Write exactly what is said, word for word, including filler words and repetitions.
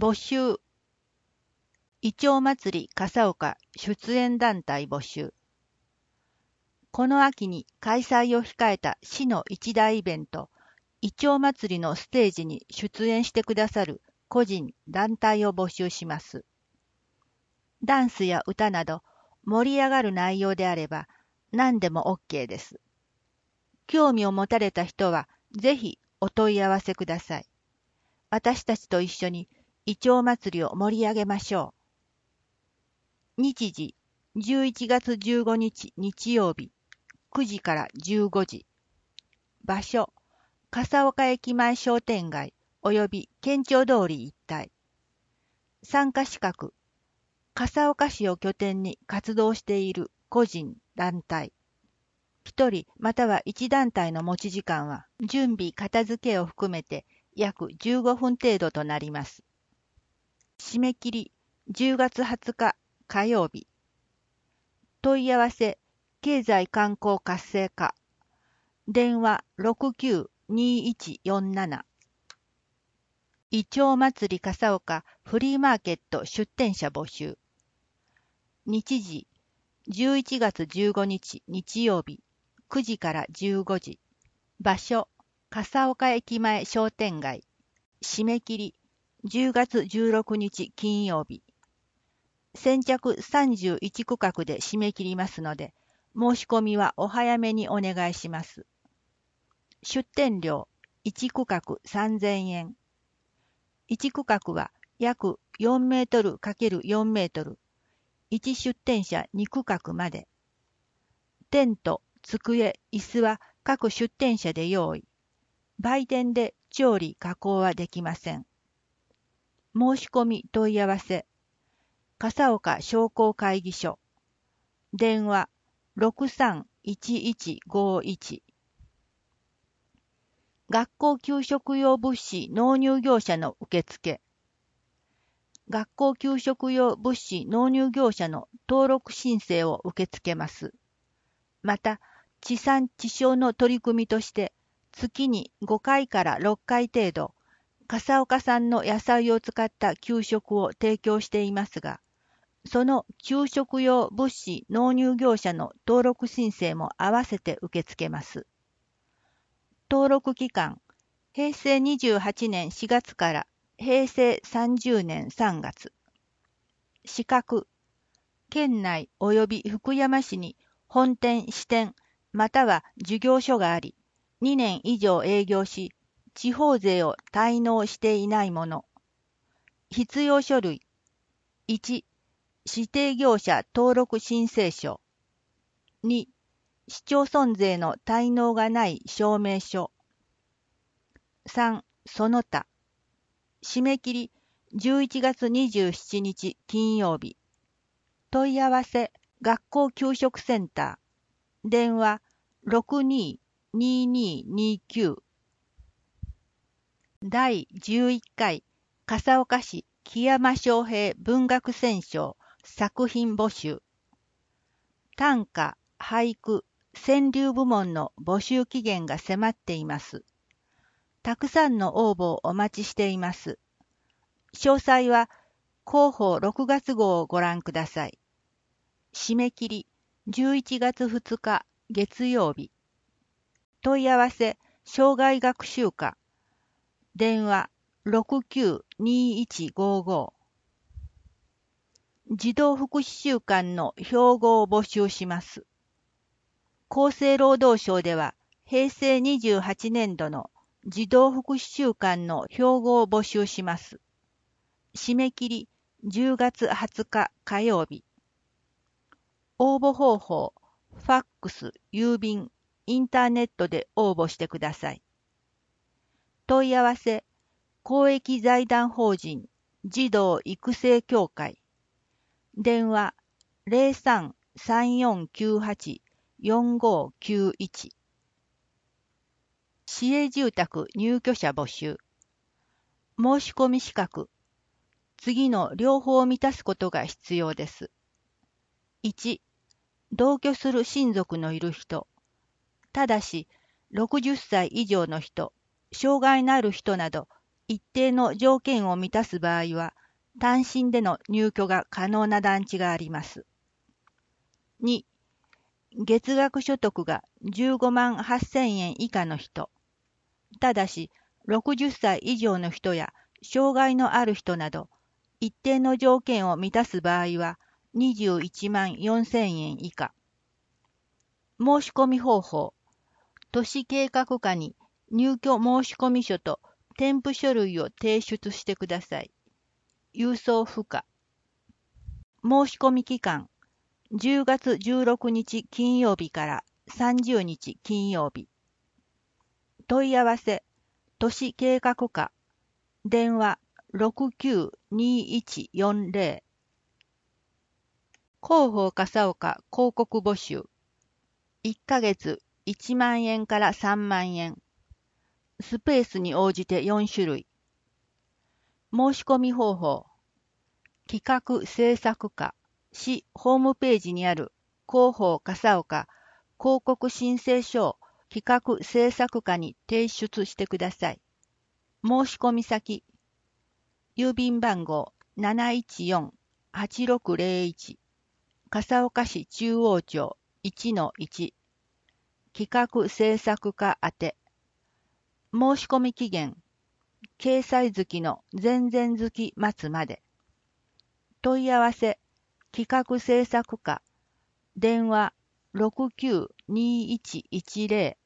募集。イチョウ祭り笠岡出演団体募集。この秋に開催を控えた市の一大イベント、イチョウ祭りのステージに出演してくださる個人、団体を募集します。ダンスや歌など盛り上がる内容であれば何でも OK です。興味を持たれた人はぜひお問い合わせください。私たちと一緒にイチョウ祭りを盛り上げましょう。日時、じゅういちがつじゅうごにち日曜日、くじからじゅうごじ。場所、笠岡駅前商店街及び県庁通り一帯。参加資格、笠岡市を拠点に活動している個人、団体。一人または一団体の持ち時間は準備片付けを含めて約じゅうごふん程度となります。締め切りじゅうがつはつか火曜日。問い合わせ経済観光活性化。電話 ろくきゅうにいちよんなな。イチョウ祭り笠岡フリーマーケット出店者募集。日時じゅういちがつじゅうごにち日曜日くじからじゅうごじ。場所笠岡駅前商店街。締め切りじゅうがつじゅうろくにち金曜日。先着さんじゅういちくかくで締め切りますので、申し込みはお早めにお願いします。出店料いちくかくさんぜんえん。いちくかくは約よんメートル ×よん メートル。いち出店者にくかくまで。テント、机、椅子は各出店者で用意。売店で調理・加工はできません。申し込み問い合わせ。笠岡商工会議所。電話 ろくさんいちいちごいち。学校給食用物資納入業者の受付。学校給食用物資納入業者の登録申請を受け付けます。また、地産地消の取り組みとして、月にごかいからろっかい程度、笠岡産の野菜を使った給食を提供していますが、その給食用物資納入業者の登録申請も合わせて受け付けます。登録期間、へいせいにじゅうはちねんしがつからへいせいさんじゅうねんさんがつ。資格、県内及び福山市に本店支店または事業所があり、にねん以上営業し、地方税を滞納していないもの。必要書類。いち、指定業者登録申請書。に、市町村税の滞納がない証明書。さん、その他。締め切りじゅういちがつにじゅうしちにち金曜日。問い合わせ学校給食センター。電話 ろくにーにーにーにーきゅう。だいじゅういっかい笠岡市木山昌平文学選奨作品募集。短歌、俳句、川柳部門の募集期限が迫っています。たくさんの応募をお待ちしています。詳細は広報ろくがつ号をご覧ください。締め切りじゅういちがつふつか月曜日。問い合わせ障害学習課。電話 ろくきゅうにいちごご。児童福祉週間の標語を募集します。厚生労働省ではへいせいにじゅうはちねんどの児童福祉週間の標語を募集します。締め切りじゅうがつはつか火曜日。応募方法、ファックス、郵便、インターネットで応募してください。問い合わせ、公益財団法人児童育成協会。電話 ゼロさん さんよんきゅうはち よんごきゅういち。市営住宅入居者募集。申し込み資格。次の両方を満たすことが必要です。いち、同居する親族のいる人。ただし、ろくじゅっさい以上の人、障害のある人など、 一定の条件を満たす場合は、単身での入居が可能な団地があります。に、月額所得がじゅうごまんはっせんえん以下の人、ただしろくじゅっさい以上の人や障害のある人など、一定の条件を満たす場合はにじゅういちまんよんせんえん以下。申し込み方法、都市計画課に入居申込書と添付書類を提出してください。郵送不可。申し込み期間、じゅうがつじゅうろくにち金曜日からさんじゅうにち金曜日。問い合わせ、都市計画課、電話 ろくきゅうにいちよんぜろ。広報笠岡広告募集。いっかげついちまんえんからさんまんえん。スペースに応じてよんしゅるい。申し込み方法。企画制作課、市ホームページにある広報笠岡広告申請書を企画制作課に提出してください。申し込み先。郵便番号 なないちよんはちろくぜろいち 笠岡市中央町 いちのいち 企画制作課宛て。申し込み期限、掲載月の前々月末まで。問い合わせ、企画制作課、電話 ろくきゅうにいちいちぜろ